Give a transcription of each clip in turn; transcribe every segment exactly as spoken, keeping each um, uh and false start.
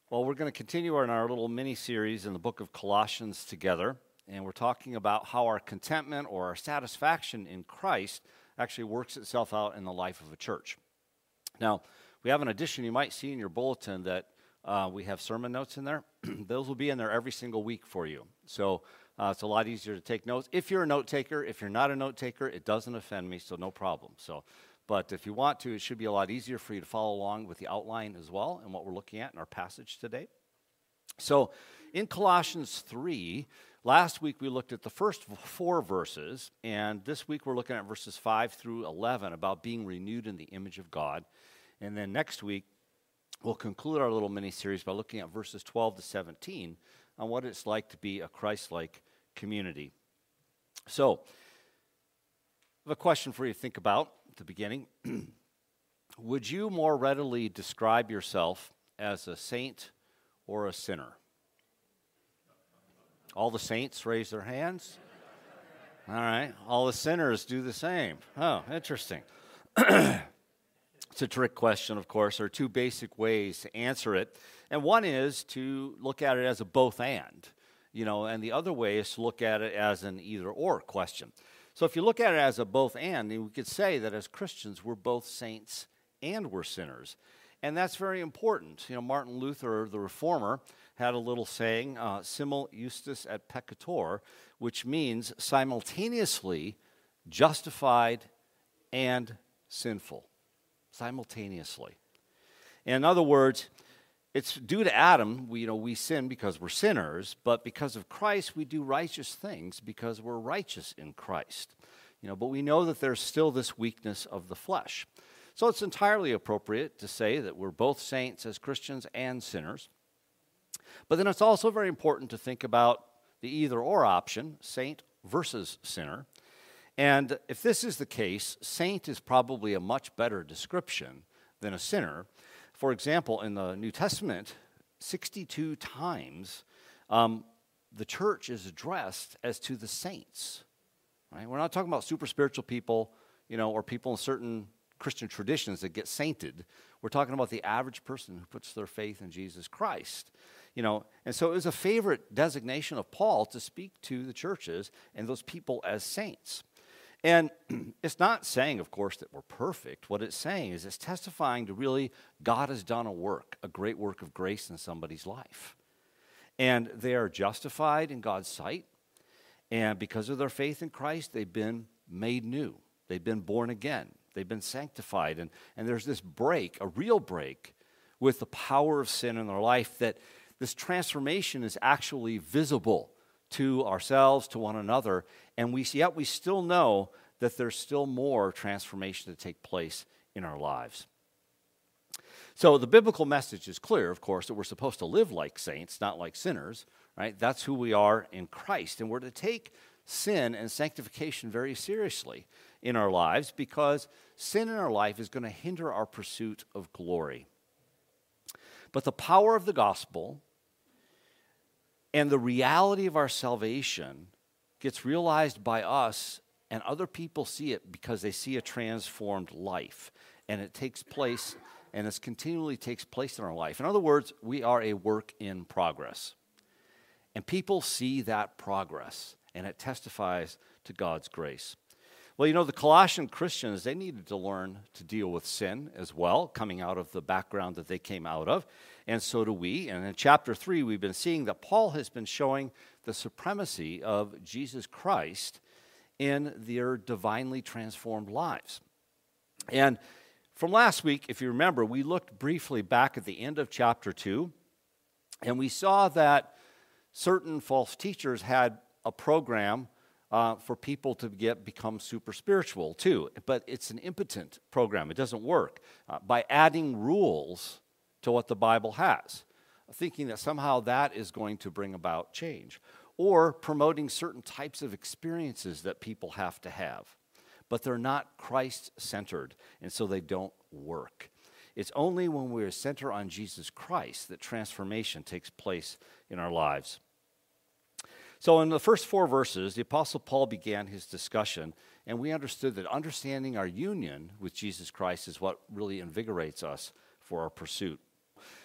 Well, we're going to continue in our little mini-series in the book of Colossians together, and we're talking about how our contentment or our satisfaction in Christ actually works itself out in the life of a church. Now, we have an addition you might see in your bulletin that uh, we have sermon notes in there. Those will be in there every single week for you. So uh, it's a lot easier to take notes. If you're a note taker, if you're not a note taker, it doesn't offend me, so no problem. So. But if you want to, it should be a lot easier for you to follow along with the outline as well and what we're looking at in our passage today. So in Colossians three, last week we looked at the first four verses, and this week we're looking at verses five through eleven about being renewed in the image of God. And then next week we'll conclude our little mini-series by looking at verses twelve to seventeen on what it's like to be a Christ-like community. So I have a question for you to think about at the beginning. Would you more readily describe yourself as a saint or a sinner? All the saints raise their hands. All right. All the sinners do the same. Oh, interesting. It's a trick question, of course. There are two basic ways to answer it. And one is to look at it as a both and, you know, and the other way is to look at it as an either or question. So if you look at it as a both and, we could say that as Christians, we're both saints and we're sinners. And that's very important. You know, Martin Luther, the reformer, had a little saying, uh, simul justus et peccator, which means simultaneously justified and sinful. Simultaneously. In other words, it's due to Adam, we, you know, we sin because we're sinners, but because of Christ, we do righteous things because we're righteous in Christ. You know, but we know that there's still this weakness of the flesh. So it's entirely appropriate to say that we're both saints as Christians and sinners. But then it's also very important to think about the either-or option, saint versus sinner. And if this is the case, saint is probably a much better description than a sinner. For example, in the New Testament, sixty-two times um, the church is addressed as to the saints. Right? We're not talking about super spiritual people, you know, or people in certain Christian traditions that get sainted. We're talking about the average person who puts their faith in Jesus Christ. You know, and so it was a favorite designation of Paul to speak to the churches and those people as saints. And it's not saying, of course, that we're perfect. What it's saying is it's testifying to really God has done a work, a great work of grace in somebody's life. And they are justified in God's sight. And because of their faith in Christ, they've been made new. They've been born again. They've been sanctified. And, and there's this break, a real break, with the power of sin in their life, that this transformation is actually visible to ourselves, to one another, and we yet we still know that there's still more transformation to take place in our lives. So the biblical message is clear, of course, that we're supposed to live like saints, not like sinners, right? That's who we are in Christ, and we're to take sin and sanctification very seriously in our lives because sin in our life is going to hinder our pursuit of glory. But the power of the gospel and the reality of our salvation gets realized by us, and other people see it because they see a transformed life. And it takes place, and it continually takes place in our life. In other words, we are a work in progress. And people see that progress, and it testifies to God's grace. Well, you know, the Colossian Christians, they needed to learn to deal with sin as well, coming out of the background that they came out of. And so do we. And in chapter three, we've been seeing that Paul has been showing the supremacy of Jesus Christ in their divinely transformed lives. And from last week, if you remember, we looked briefly back at the end of chapter two, and we saw that certain false teachers had a program uh, for people to get become super spiritual too. But it's an impotent program. It doesn't work. Uh, by adding rules to what the Bible has, thinking that somehow that is going to bring about change, or promoting certain types of experiences that people have to have, but they're not Christ-centered, and so they don't work. It's only when we center on Jesus Christ that transformation takes place in our lives. So in the first four verses, the Apostle Paul began his discussion, and we understood that understanding our union with Jesus Christ is what really invigorates us for our pursuit.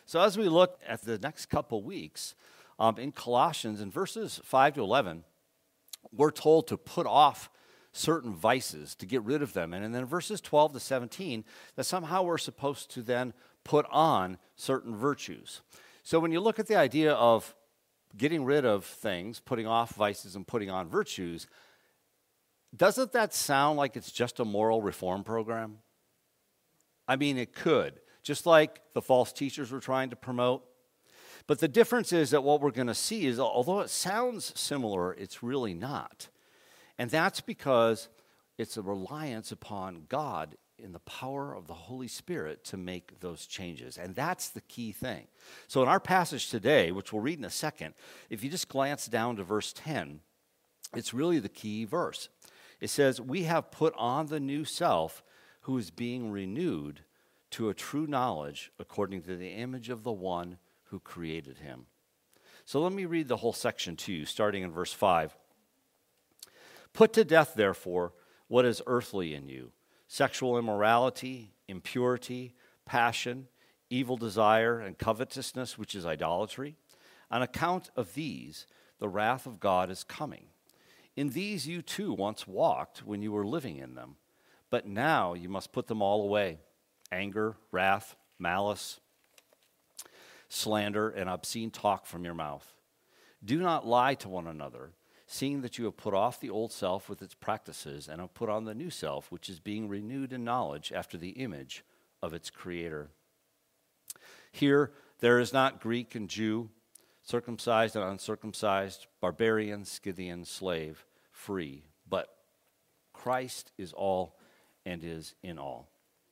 So as we look at the next couple weeks um, in Colossians, in verses five to eleven, we're told to put off certain vices, to get rid of them. And then in verses twelve to seventeen, that somehow we're supposed to then put on certain virtues. So when you look at the idea of getting rid of things, putting off vices and putting on virtues, doesn't that sound like it's just a moral reform program? I mean, it could, just like the false teachers were trying to promote. But the difference is that what we're going to see is, although it sounds similar, it's really not. And that's because it's a reliance upon God in the power of the Holy Spirit to make those changes. And that's the key thing. So in our passage today, which we'll read in a second, if you just glance down to verse ten, it's really the key verse. It says, "We have put on the new self, who is being renewed to a true knowledge according to the image of the one who created him." So let me read the whole section to you, starting in verse five. "Put to death, therefore, what is earthly in you: sexual immorality, impurity, passion, evil desire, and covetousness, which is idolatry. On account of these, the wrath of God is coming. In these you too once walked when you were living in them. But now you must put them all away: anger, wrath, malice, slander, and obscene talk from your mouth. Do not lie to one another, seeing that you have put off the old self with its practices and have put on the new self, which is being renewed in knowledge after the image of its creator. Here there is not Greek and Jew, circumcised and uncircumcised, barbarian, Scythian, slave, free, but Christ is all and is in all."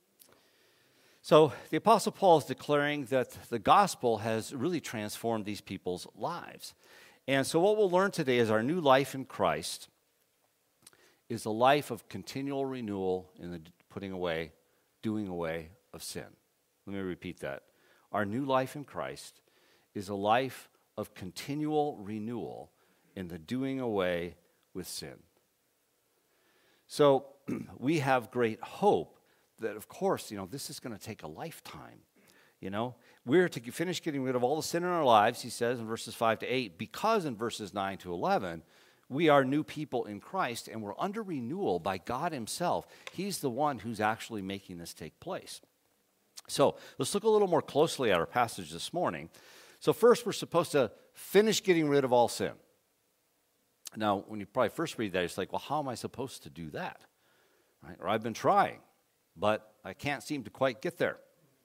So the Apostle Paul is declaring that the gospel has really transformed these people's lives. And so what we'll learn today is our new life in Christ is a life of continual renewal in the putting away, doing away of sin. Let me repeat that. Our new life in Christ is a life of continual renewal in the doing away with sin. So we have great hope that, of course, you know, this is going to take a lifetime. You know, we're to finish getting rid of all the sin in our lives, he says in verses five to eight, because in verses nine to eleven, we are new people in Christ and we're under renewal by God himself. He's the one who's actually making this take place. So let's look a little more closely at our passage this morning. So first, we're supposed to finish getting rid of all sin. Now, when you probably first read that, it's like, well, how am I supposed to do that? Right? Or I've been trying, but I can't seem to quite get there.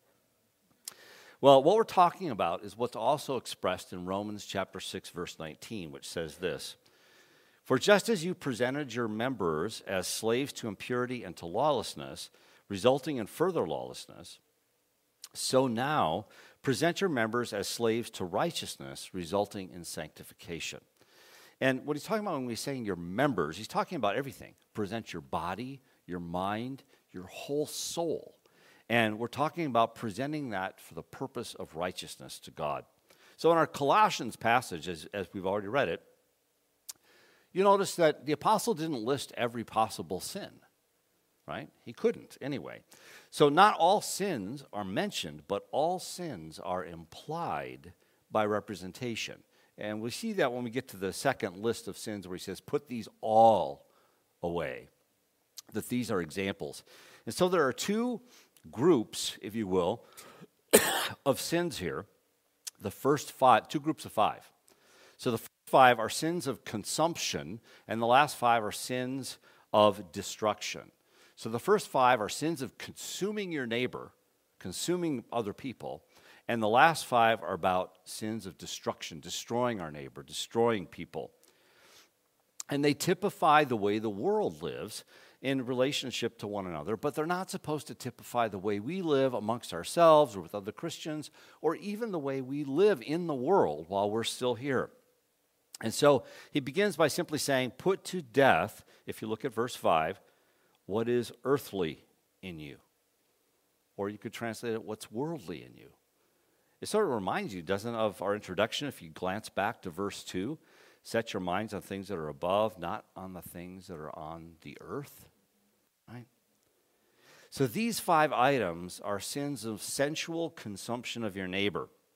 Well, what we're talking about is what's also expressed in Romans chapter six, verse nineteen, which says this: "For just as you presented your members as slaves to impurity and to lawlessness, resulting in further lawlessness, so now present your members as slaves to righteousness, resulting in sanctification." And what he's talking about when he's saying your members, he's talking about everything. Present your body, your mind, your whole soul. And we're talking about presenting that for the purpose of righteousness to God. So in our Colossians passage, as, as we've already read it, you notice that the apostle didn't list every possible sin, right? He couldn't anyway. So not all sins are mentioned, but all sins are implied by representation. And we see that when we get to the second list of sins where he says, put these all away, that these are examples. And so there are two groups, if you will, of sins here. The first five, two groups of five. So the first five are sins of consumption, and the last five are sins of destruction. So the first five are sins of consuming your neighbor, consuming other people, and the last five are about sins of destruction, destroying our neighbor, destroying people. And they typify the way the world lives in relationship to one another, but they're not supposed to typify the way we live amongst ourselves or with other Christians, or even the way we live in the world while we're still here. And so he begins by simply saying, put to death, if you look at verse five, what is earthly in you. Or you could translate it, what's worldly in you. It sort of reminds you, doesn't it, of our introduction, if you glance back to verse two, set your minds on things that are above, not on the things that are on the earth. Right? So these five items are sins of sensual consumption of your neighbor.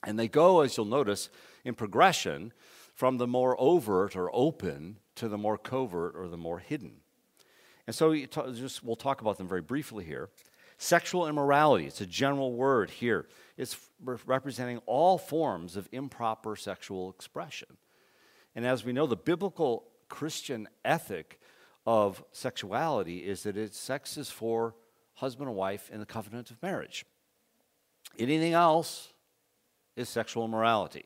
And they go, as you'll notice, in progression from the more overt or open to the more covert or the more hidden. And so you ta- just, we'll talk about them very briefly here. Sexual immorality, it's a general word here. It's re- representing all forms of improper sexual expression. And as we know, the biblical Christian ethic of sexuality is that it's, sex is for husband and wife in the covenant of marriage. Anything else is sexual immorality.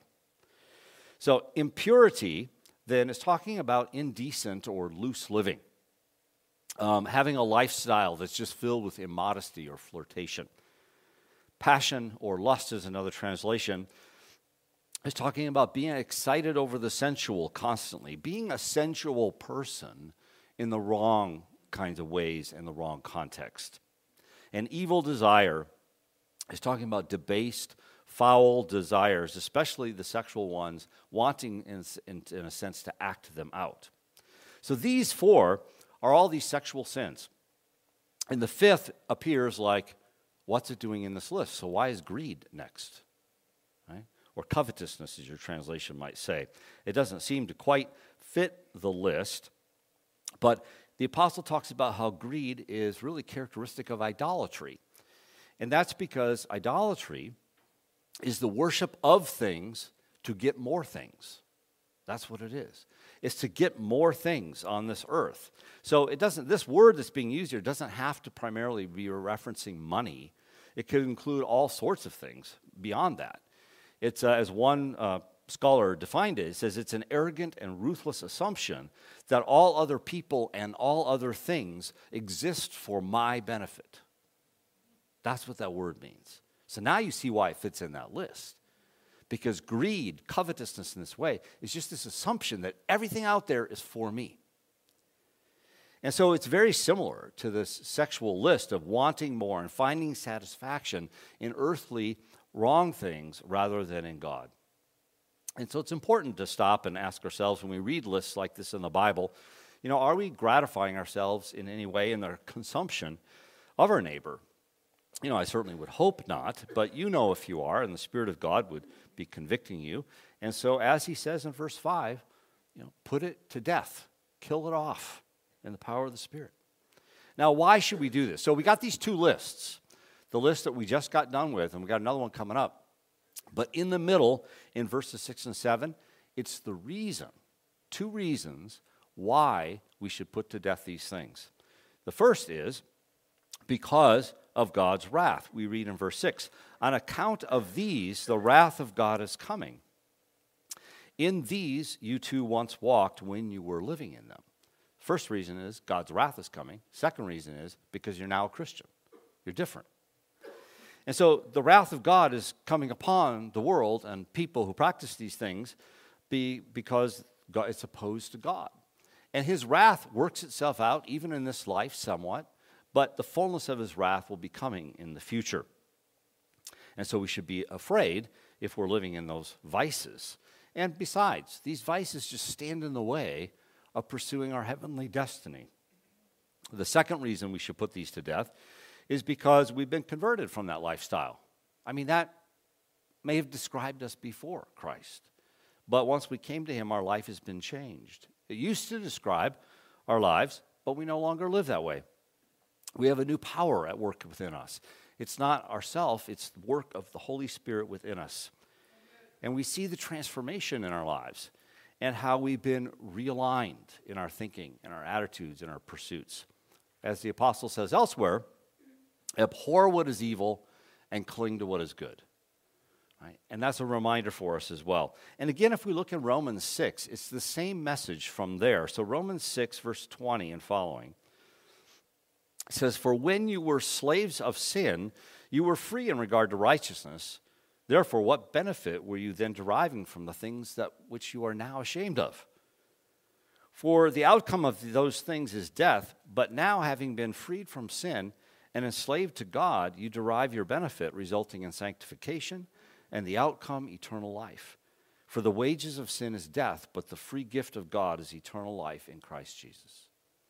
So impurity then is talking about indecent or loose living, um, having a lifestyle that's just filled with immodesty or flirtation. Passion or lust is another translation. Is talking about being excited over the sensual constantly, being a sensual person in the wrong kinds of ways and the wrong context. And evil desire is talking about debased, foul desires, especially the sexual ones, wanting, in, in, in a sense, to act them out. So these four are all these sexual sins. And the fifth appears like, what's it doing in this list? So why is greed next? Right? Or covetousness, as your translation might say. It doesn't seem to quite fit the list, but the apostle talks about how greed is really characteristic of idolatry. And that's because idolatry is the worship of things to get more things. That's what it is. It's to get more things on this earth. So it doesn't, this word that's being used here doesn't have to primarily be referencing money. It could include all sorts of things beyond that. It's, uh, as one uh, scholar defined it, it says it's an arrogant and ruthless assumption that all other people and all other things exist for my benefit. That's what that word means. So now you see why it fits in that list. Because greed, covetousness in this way, is just this assumption that everything out there is for me. And so it's very similar to this sexual list of wanting more and finding satisfaction in earthly wrong things rather than in God. And so it's important to stop and ask ourselves when we read lists like this in the Bible, you know, are we gratifying ourselves in any way in our consumption of our neighbor? You know, I certainly would hope not, but you know if you are, and the Spirit of God would be convicting you. And so as he says in verse five, you know, put it to death, kill it off in the power of the Spirit. Now, why should we do this? So we got these two lists, the list that we just got done with, and we got another one coming up. But in the middle, in verses six and seven, it's the reason, two reasons why we should put to death these things. The first is because of God's wrath. We read in verse six, on account of these, the wrath of God is coming. In these you too once walked when you were living in them. First reason is God's wrath is coming. Second reason is because you're now a Christian. You're different. And so the wrath of God is coming upon the world and people who practice these things be, because God, it's opposed to God. And his wrath works itself out even in this life somewhat, but the fullness of his wrath will be coming in the future. And so we should be afraid if we're living in those vices. And besides, these vices just stand in the way of pursuing our heavenly destiny. The second reason we should put these to death is because we've been converted from that lifestyle. I mean, that may have described us before Christ. But once we came to him, our life has been changed. It used to describe our lives, but we no longer live that way. We have a new power at work within us. It's not ourself, it's the work of the Holy Spirit within us. And we see the transformation in our lives and how we've been realigned in our thinking, in our attitudes, in our pursuits. As the apostle says elsewhere, abhor what is evil and cling to what is good. Right? And that's a reminder for us as well. And again, if we look in Romans six, it's the same message from there. So Romans six, verse twenty and following, it says, for when you were slaves of sin, you were free in regard to righteousness. Therefore, what benefit were you then deriving from the things that which you are now ashamed of? For the outcome of those things is death, but now having been freed from sin and enslaved to God, you derive your benefit, resulting in sanctification, and the outcome, eternal life. For the wages of sin is death, but the free gift of God is eternal life in Christ Jesus.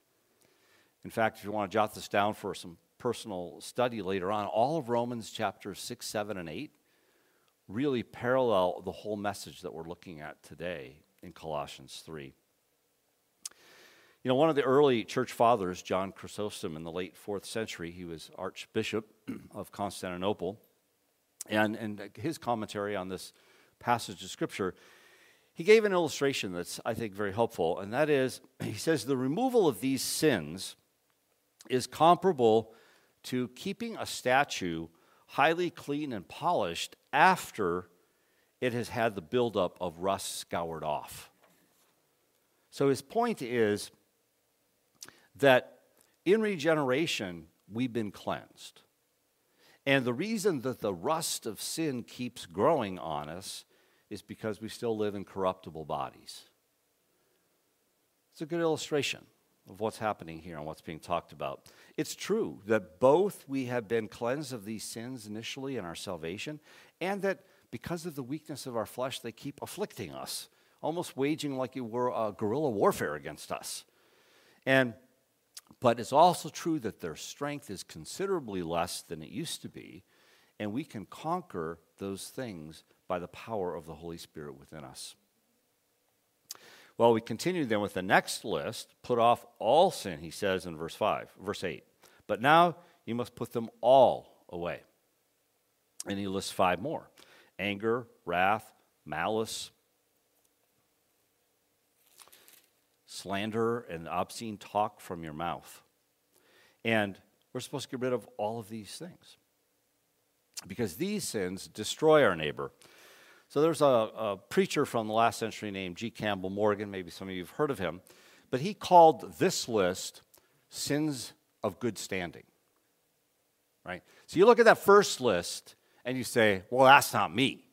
In fact, if you want to jot this down for some personal study later on, all of Romans chapters six, seven, and eight really parallel the whole message that we're looking at today in Colossians three. You know, one of the early church fathers, John Chrysostom, in the late fourth century, he was Archbishop of Constantinople, and, and his commentary on this passage of Scripture, he gave an illustration that's, I think, very helpful, and that is, he says, the removal of these sins is comparable to keeping a statue highly clean and polished after it has had the buildup of rust scoured off. So his point is that in regeneration, we've been cleansed. And the reason that the rust of sin keeps growing on us is because we still live in corruptible bodies. It's a good illustration of what's happening here and what's being talked about. It's true that both we have been cleansed of these sins initially in our salvation, and that because of the weakness of our flesh, they keep afflicting us, almost waging like it were a guerrilla warfare against us. And But it's also true that their strength is considerably less than it used to be, and we can conquer those things by the power of the Holy Spirit within us. Well, we continue then with the next list. Put off all sin, he says in verse five, verse eight. But now you must put them all away. And he lists five more: anger, wrath, malice, slander, and obscene talk from your mouth. And we're supposed to get rid of all of these things, because these sins destroy our neighbor. So there's a, a preacher from the last century named G. Campbell Morgan. Maybe some of you have heard of him. But he called this list sins of good standing. Right? So you look at that first list and you say, well, that's not me.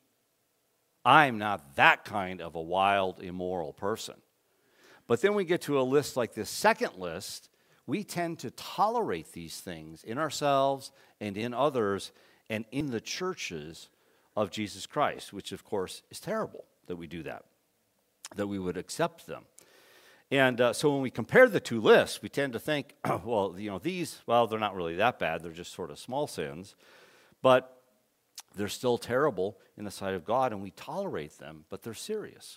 I'm not that kind of a wild, immoral person. But then we get to a list like this second list. We tend to tolerate these things in ourselves and in others and in the churches of Jesus Christ, which of course is terrible that we do that, that we would accept them. And uh, so when we compare the two lists, we tend to think, oh, well, you know, these, well, they're not really that bad. They're just sort of small sins, but they're still terrible in the sight of God, and we tolerate them, but they're serious.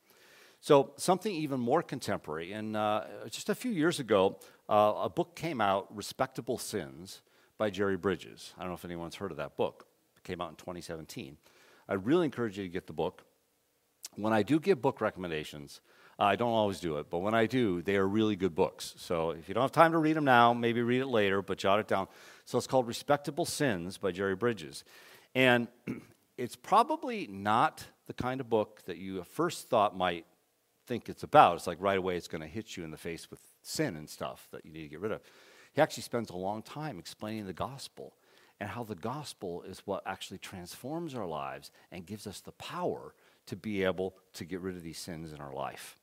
So something even more contemporary, and uh, just a few years ago, uh, a book came out, Respectable Sins, by Jerry Bridges. I don't know if anyone's heard of that book. It came out in twenty seventeen. I really encourage you to get the book. When I do give book recommendations, uh, I don't always do it, but when I do, they are really good books. So if you don't have time to read them now, maybe read it later, but jot it down. So it's called Respectable Sins by Jerry Bridges. And it's probably not the kind of book that you at first thought might think it's about. It's like right away it's going to hit you in the face with sin and stuff that you need to get rid of. He actually spends a long time explaining the gospel and how the gospel is what actually transforms our lives and gives us the power to be able to get rid of these sins in our life.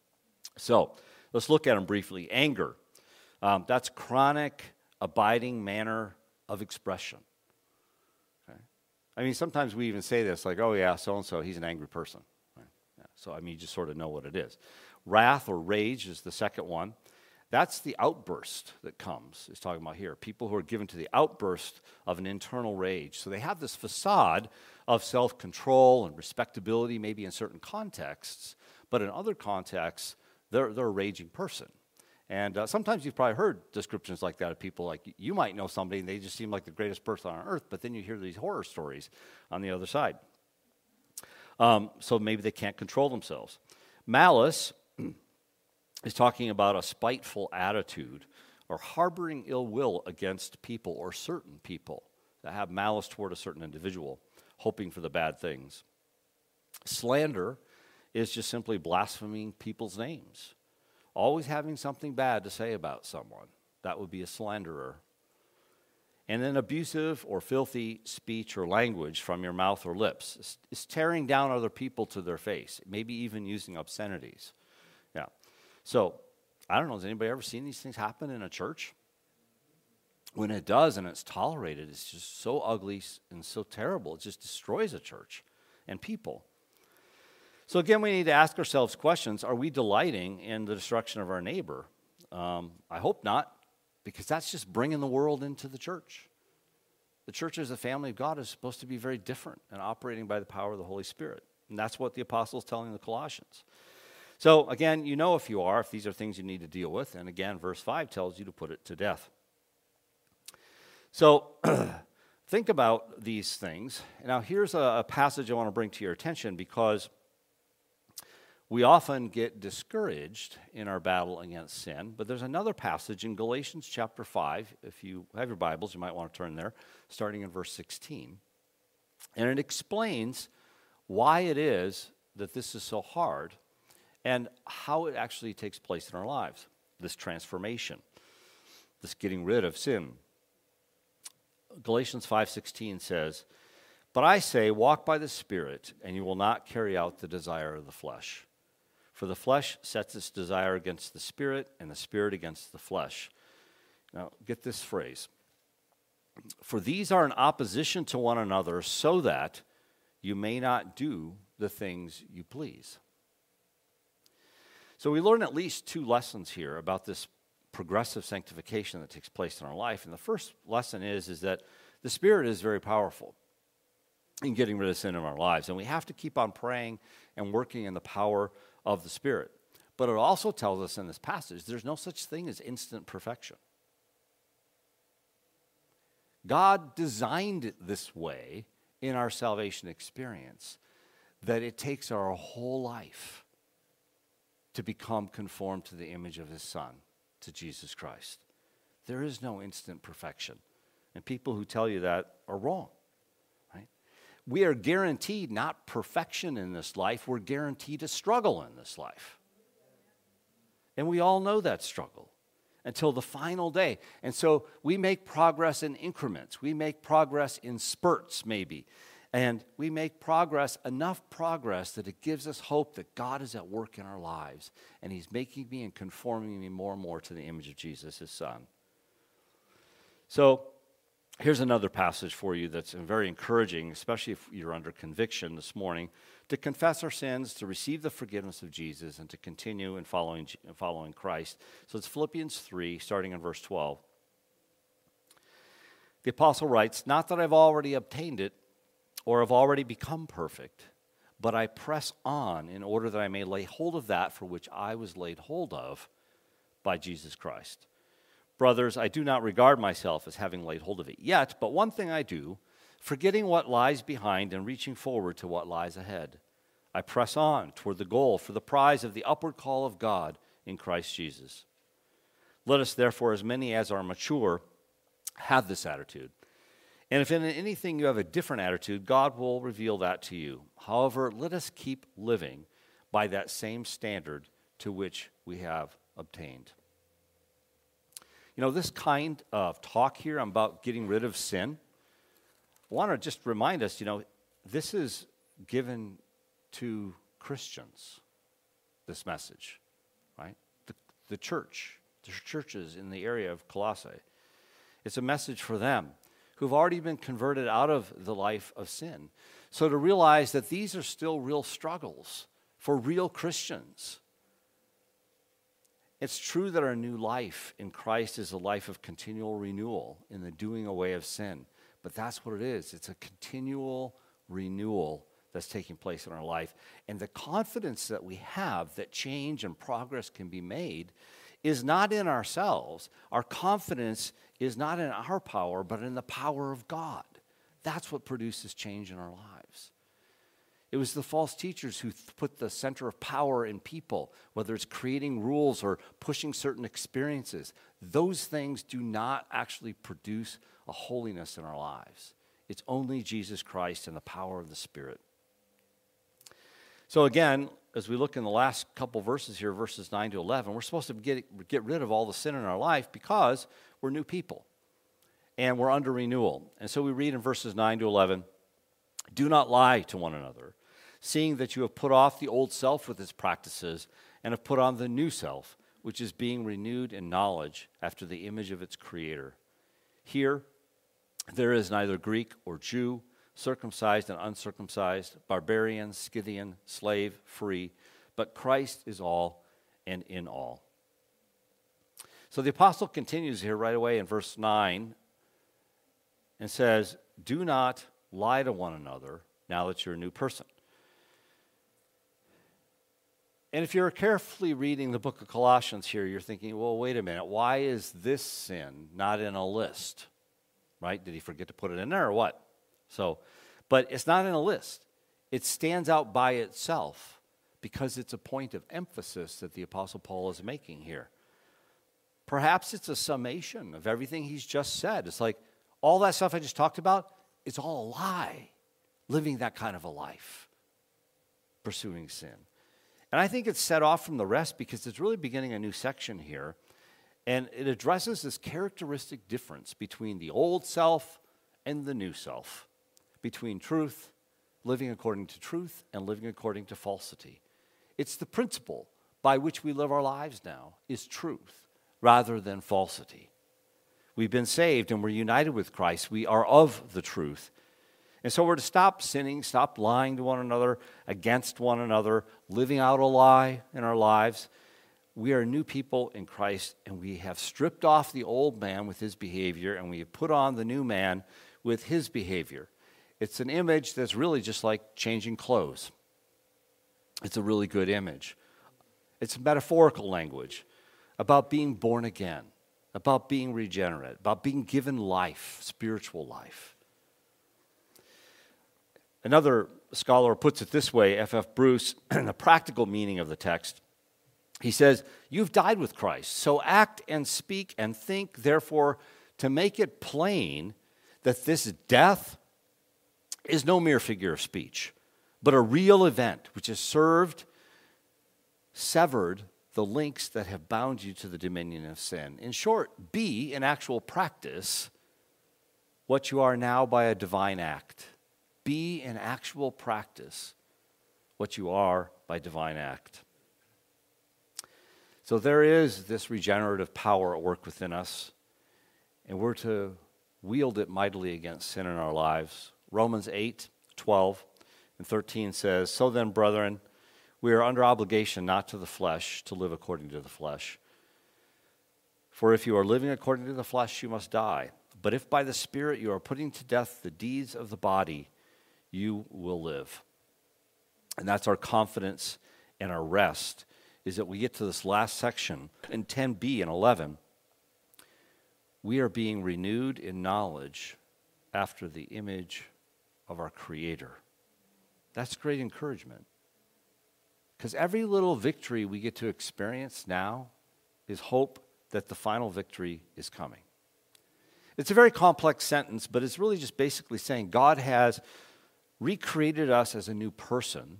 So let's look at them briefly. Anger. Um, that's chronic, abiding manner of expression. Okay? I mean, sometimes we even say this, like, oh yeah, so-and-so, he's an angry person. Right? Yeah. So, I mean, you just sort of know what it is. Wrath or rage is the second one. That's the outburst that comes, is talking about here. People who are given to the outburst of an internal rage. So they have this facade of self-control and respectability, maybe in certain contexts, but in other contexts, they're, they're a raging person. And uh, sometimes you've probably heard descriptions like that of people, like you might know somebody and they just seem like the greatest person on earth, but then you hear these horror stories on the other side. Um, so maybe they can't control themselves. Malice is talking about a spiteful attitude or harboring ill will against people or certain people that have malice toward a certain individual, hoping for the bad things. Slander is just simply blaspheming people's names, always having something bad to say about someone. That would be a slanderer. And then abusive or filthy speech or language from your mouth or lips is, is tearing down other people to their face, maybe even using obscenities. Yeah. So, I don't know, has anybody ever seen these things happen in a church? When it does and it's tolerated, it's just so ugly and so terrible. It just destroys a church and people. So again, we need to ask ourselves questions. Are we delighting in the destruction of our neighbor? Um, I hope not, because that's just bringing the world into the church. The church as a family of God is supposed to be very different and operating by the power of the Holy Spirit. And that's what the apostle is telling the Colossians. So again, you know if you are, if these are things you need to deal with. And again, verse five tells you to put it to death. So think about these things. Now here's a, a passage I want to bring to your attention, because we often get discouraged in our battle against sin, but there's another passage in Galatians chapter five. If you have your Bibles, you might want to turn there, starting in verse sixteen. And it explains why it is that this is so hard and how it actually takes place in our lives, this transformation, this getting rid of sin. Galatians five sixteen says, "But I say, walk by the Spirit, and you will not carry out the desire of the flesh. For the flesh sets its desire against the Spirit, and the Spirit against the flesh." Now, get this phrase. "For these are in opposition to one another, so that you may not do the things you please." So we learn at least two lessons here about this progressive sanctification that takes place in our life. And the first lesson is, is that the Spirit is very powerful in getting rid of sin in our lives. And we have to keep on praying and working in the power of the Spirit. But it also tells us in this passage there's no such thing as instant perfection. God designed it this way in our salvation experience, that it takes our whole life to become conformed to the image of His Son, to Jesus Christ. There is no instant perfection. And people who tell you that are wrong. We are guaranteed not perfection in this life, we're guaranteed a struggle in this life. And we all know that struggle until the final day. And so we make progress in increments. We make progress in spurts, maybe. And we make progress, enough progress that it gives us hope that God is at work in our lives. And He's making me and conforming me more and more to the image of Jesus, His Son. So here's another passage for you that's very encouraging, especially if you're under conviction this morning, to confess our sins, to receive the forgiveness of Jesus, and to continue in following, following Christ. So it's Philippians three, starting in verse twelve. The apostle writes, "Not that I've already obtained it or have already become perfect, but I press on in order that I may lay hold of that for which I was laid hold of by Jesus Christ. Brothers, I do not regard myself as having laid hold of it yet, but one thing I do, forgetting what lies behind and reaching forward to what lies ahead. I press on toward the goal for the prize of the upward call of God in Christ Jesus. Let us therefore, as many as are mature, have this attitude. And if in anything you have a different attitude, God will reveal that to you. However, let us keep living by that same standard to which we have obtained." You know, this kind of talk here about getting rid of sin, I want to just remind us, you know, this is given to Christians, this message, right? The, the church, the churches in the area of Colossae. It's a message for them who've already been converted out of the life of sin. So to realize that these are still real struggles for real Christians. It's true that our new life in Christ is a life of continual renewal in the doing away of sin. But that's what it is. It's a continual renewal that's taking place in our life. And the confidence that we have that change and progress can be made is not in ourselves. Our confidence is not in our power, but in the power of God. That's what produces change in our lives. It was the false teachers who th- put the center of power in people, whether it's creating rules or pushing certain experiences. Those things do not actually produce a holiness in our lives. It's only Jesus Christ and the power of the Spirit. So again, as we look in the last couple verses here, verses nine to eleven, we're supposed to get, get rid of all the sin in our life because we're new people and we're under renewal. And so we read in verses nine to eleven, "Do not lie to one another, seeing that you have put off the old self with its practices and have put on the new self, which is being renewed in knowledge after the image of its creator. Here, there is neither Greek or Jew, circumcised and uncircumcised, barbarian, Scythian, slave, free, but Christ is all and in all." So the apostle continues here right away in verse nine and says, do not lie to one another now that you're a new person. And if you're carefully reading the book of Colossians here, you're thinking, well, wait a minute, why is this sin not in a list? Right? Did he forget to put it in there or what? So, but it's not in a list. It stands out by itself because it's a point of emphasis that the Apostle Paul is making here. Perhaps it's a summation of everything he's just said. It's like, all that stuff I just talked about, it's all a lie. Living that kind of a life, pursuing sin. And I think it's set off from the rest because it's really beginning a new section here. And it addresses this characteristic difference between the old self and the new self, between truth, living according to truth, and living according to falsity. It's the principle by which we live our lives now is truth rather than falsity. We've been saved and we're united with Christ. We are of the truth. And so we're to stop sinning, stop lying to one another, against one another, living out a lie in our lives. We are new people in Christ, and we have stripped off the old man with his behavior, and we have put on the new man with his behavior. It's an image that's really just like changing clothes. It's a really good image. It's metaphorical language about being born again, about being regenerate, about being given life, spiritual life. Another scholar puts it this way, F F Bruce, in the practical meaning of the text. He says, you've died with Christ, so act and speak and think, therefore, to make it plain that this death is no mere figure of speech, but a real event which has served, severed the links that have bound you to the dominion of sin. In short, be, in actual practice, what you are now by a divine act. Be in actual practice what you are by divine act. So there is this regenerative power at work within us, and we're to wield it mightily against sin in our lives. Romans eight, twelve, and thirteen says, so then, brethren, we are under obligation not to the flesh to live according to the flesh. For if you are living according to the flesh, you must die. But if by the Spirit you are putting to death the deeds of the body, you will live. And that's our confidence and our rest, is that we get to this last section in ten b and eleven. We are being renewed in knowledge after the image of our Creator. That's great encouragement. Because every little victory we get to experience now is hope that the final victory is coming. It's a very complex sentence, but it's really just basically saying God has recreated us as a new person,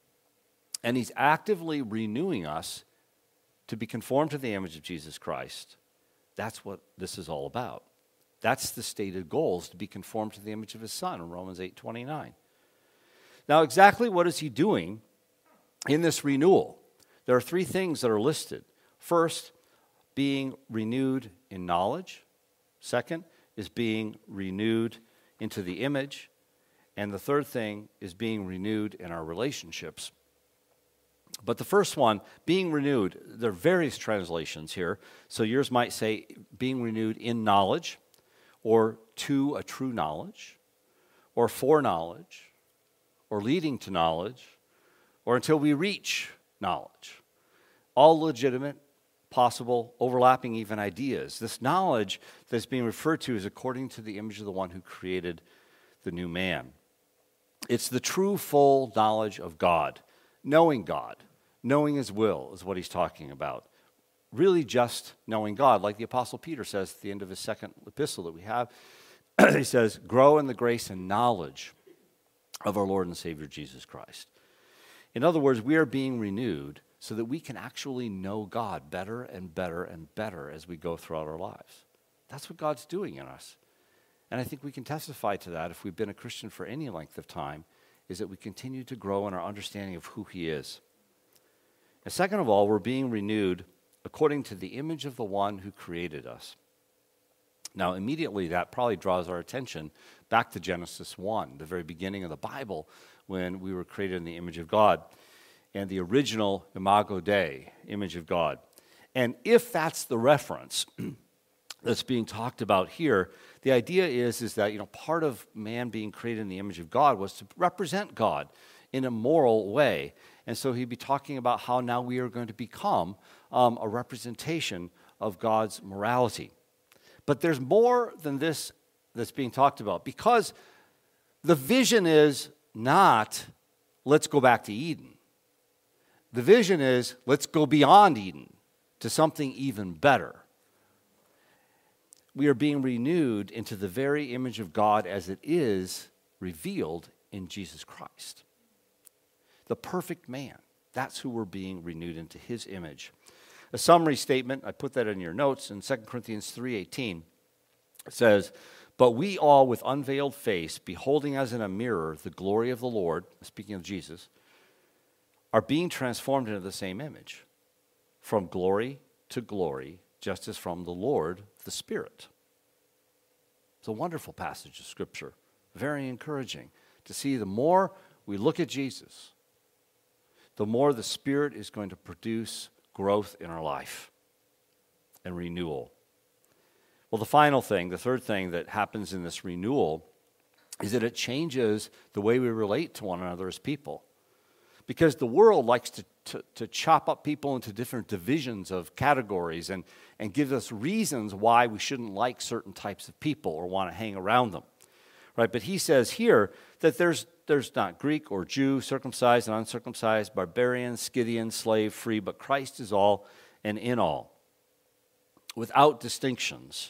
and he's actively renewing us to be conformed to the image of Jesus Christ. That's what this is all about. That's the stated goal, is to be conformed to the image of his Son in Romans eight twenty-nine. Now, exactly what is he doing in this renewal? There are three things that are listed. First, being renewed in knowledge. Second is being renewed into the image. And the third thing is being renewed in our relationships. But the first one, being renewed, there are various translations here. So yours might say being renewed in knowledge, or to a true knowledge, or for knowledge, or leading to knowledge, or until we reach knowledge. All legitimate, possible, overlapping even ideas. This knowledge that's being referred to is according to the image of the one who created the new man. It's the true, full knowledge of God. Knowing God, knowing his will is what he's talking about. Really just knowing God, like the Apostle Peter says at the end of his second epistle that we have. He says, grow in the grace and knowledge of our Lord and Savior Jesus Christ. In other words, we are being renewed so that we can actually know God better and better and better as we go throughout our lives. That's what God's doing in us. And I think we can testify to that if we've been a Christian for any length of time, is that we continue to grow in our understanding of who he is. And second of all, we're being renewed according to the image of the one who created us. Now, immediately that probably draws our attention back to Genesis one, the very beginning of the Bible, when we were created in the image of God, and the original Imago Dei, image of God. And if that's the reference, that's being talked about here, the idea is, is that, you know, part of man being created in the image of God was to represent God in a moral way. And so he'd be talking about how now we are going to become um, a representation of God's morality. But there's more than this that's being talked about, because the vision is not, let's go back to Eden. The vision is, let's go beyond Eden to something even better. We are being renewed into the very image of God as it is revealed in Jesus Christ. The perfect man. That's who we're being renewed into, his image. A summary statement, I put that in your notes, in Second Corinthians three eighteen. It says, "But we all with unveiled face, beholding as in a mirror the glory of the Lord," speaking of Jesus, "are being transformed into the same image, from glory to glory, just as from the Lord, the Spirit." It's a wonderful passage of Scripture, very encouraging to see the more we look at Jesus, the more the Spirit is going to produce growth in our life and renewal. Well, the final thing, the third thing that happens in this renewal is that it changes the way we relate to one another as people. Because the world likes to, to, to chop up people into different divisions of categories and, and give us reasons why we shouldn't like certain types of people or want to hang around them. Right? But he says here that there's, there's not Greek or Jew, circumcised and uncircumcised, barbarian, Scythian, slave, free, but Christ is all and in all, without distinctions.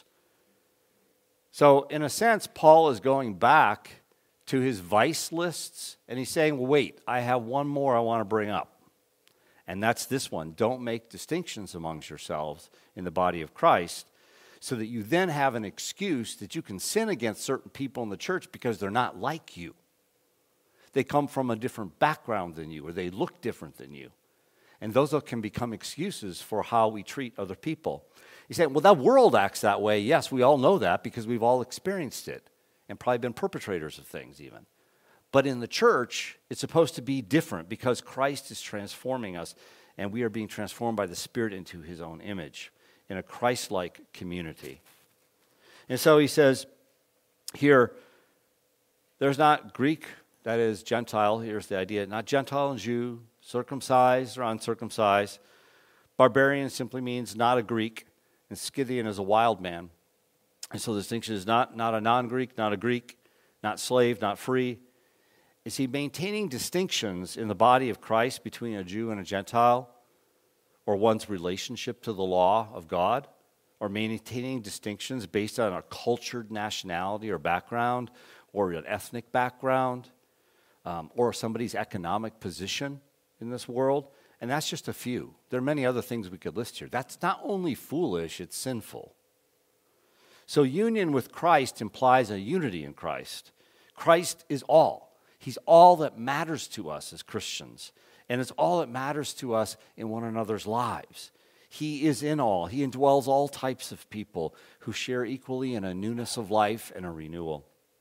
So in a sense, Paul is going back to his vice lists, and he's saying, well, wait, I have one more I want to bring up. And that's this one. Don't make distinctions amongst yourselves in the body of Christ, so that you then have an excuse that you can sin against certain people in the church because they're not like you. They come from a different background than you, or they look different than you. And those can become excuses for how we treat other people. He's saying, well, that world acts that way. Yes, we all know that because we've all experienced it and probably been perpetrators of things even. But in the church, it's supposed to be different because Christ is transforming us, and we are being transformed by the Spirit into his own image in a Christ-like community. And so he says here, there's not Greek, that is Gentile, here's the idea, not Gentile and Jew, circumcised or uncircumcised. Barbarian simply means not a Greek, and Scythian is a wild man. And so the distinction is not, not a non-Greek, not a Greek, not slave, not free. Is he maintaining distinctions in the body of Christ between a Jew and a Gentile, or one's relationship to the law of God, or maintaining distinctions based on a cultured nationality or background, or an ethnic background, um, or somebody's economic position in this world? And that's just a few. There are many other things we could list here. That's not only foolish, it's sinful. So union with Christ implies a unity in Christ. Christ is all. He's all that matters to us as Christians. And it's all that matters to us in one another's lives. He is in all. He indwells all types of people who share equally in a newness of life and a renewal.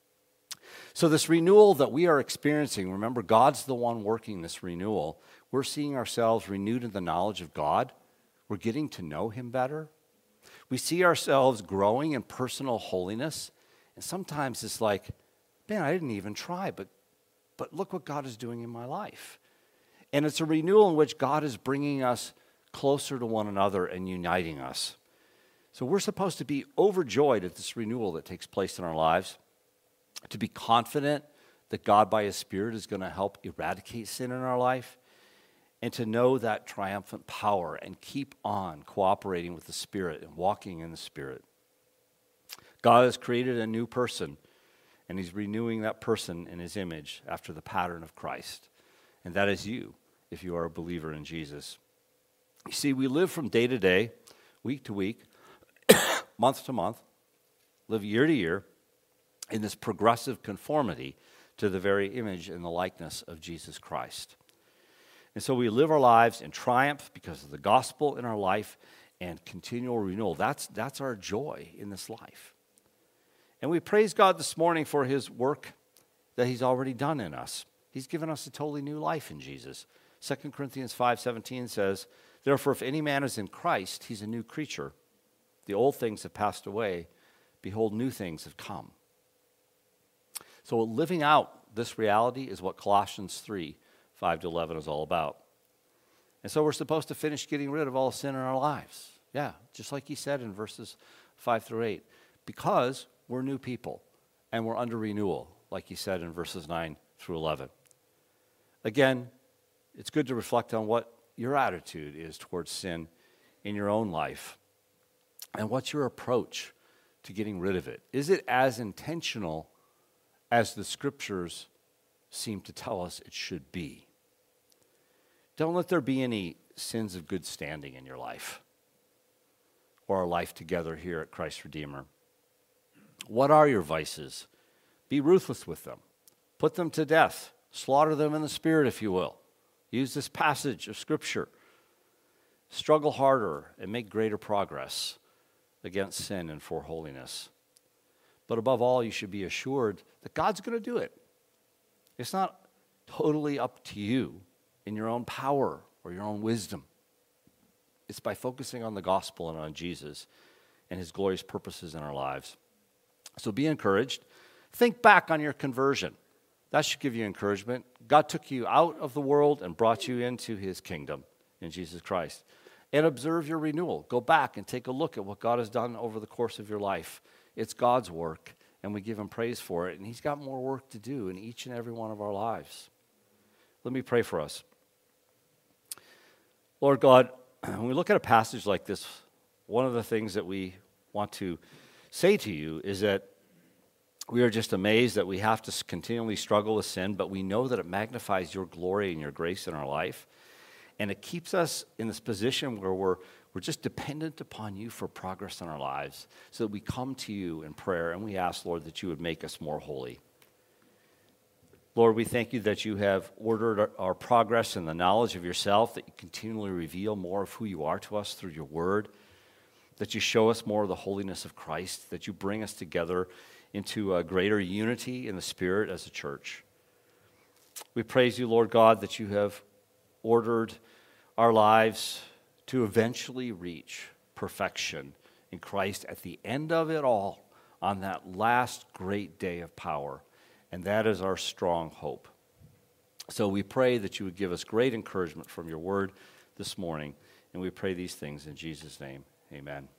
So this renewal that we are experiencing, remember, God's the one working this renewal. We're seeing ourselves renewed in the knowledge of God. We're getting to know him better. We see ourselves growing in personal holiness. And sometimes it's like, man, I didn't even try, but, but look what God is doing in my life. And it's a renewal in which God is bringing us closer to one another and uniting us. So we're supposed to be overjoyed at this renewal that takes place in our lives, to be confident that God by his Spirit is going to help eradicate sin in our life, and to know that triumphant power and keep on cooperating with the Spirit and walking in the Spirit. God has created a new person, and he's renewing that person in his image after the pattern of Christ. And that is you, if you are a believer in Jesus. You see, we live from day to day, week to week, month to month, live year to year, in this progressive conformity to the very image and the likeness of Jesus Christ. And so we live our lives in triumph because of the gospel in our life and continual renewal. That's, that's our joy in this life. And we praise God this morning for his work that he's already done in us. He's given us a totally new life in Jesus. Second Corinthians five seventeen says, "Therefore, if any man is in Christ, he's a new creature. The old things have passed away. Behold, new things have come. So living out this reality is what Colossians three, five to eleven is all about. And so we're supposed to finish getting rid of all sin in our lives. Yeah, just like he said in verses five through eight. Because we're new people and we're under renewal, like he said in verses nine through eleven. Again, it's good to reflect on what your attitude is towards sin in your own life. And what's your approach to getting rid of it? Is it as intentional as the scriptures seem to tell us it should be? Don't let there be any sins of good standing in your life or our life together here at Christ Redeemer. What are your vices? Be ruthless with them. Put them to death. Slaughter them in the spirit, if you will. Use this passage of Scripture. Struggle harder and make greater progress against sin and for holiness. But above all, you should be assured that God's going to do it. It's not totally up to you in your own power or your own wisdom. It's by focusing on the gospel and on Jesus and his glorious purposes in our lives. So be encouraged. Think back on your conversion. That should give you encouragement. God took you out of the world and brought you into his kingdom in Jesus Christ. And observe your renewal. Go back and take a look at what God has done over the course of your life. It's God's work, and we give him praise for it. And he's got more work to do in each and every one of our lives. Let me pray for us. Lord God, when we look at a passage like this, one of the things that we want to say to you is that we are just amazed that we have to continually struggle with sin, but we know that it magnifies your glory and your grace in our life. And it keeps us in this position where we're, we're just dependent upon you for progress in our lives, so that we come to you in prayer and we ask, Lord, that you would make us more holy. Lord, we thank you that you have ordered our, our progress in the knowledge of yourself, that you continually reveal more of who you are to us through your word, that you show us more of the holiness of Christ, that you bring us together into a greater unity in the Spirit as a church. We praise you, Lord God, that you have ordered our lives to eventually reach perfection in Christ at the end of it all on that last great day of power. And that is our strong hope. So we pray that you would give us great encouragement from your word this morning. And we pray these things in Jesus' name. Amen.